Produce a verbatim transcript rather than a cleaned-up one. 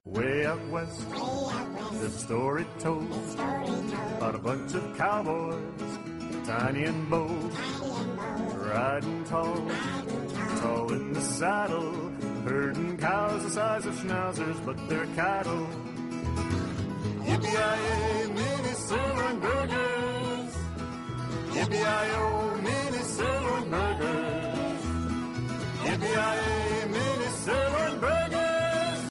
Way out west, there's a story told about a bunch of cowboys, tiny and bold, riding tall, tall in the saddle, herding cows the size of schnauzers, but they're cattle. Yippee-yi-yay, mini sirloin burgers. Yippee-yi-yo, mini sirloin burgers. Yippee-yi-yay.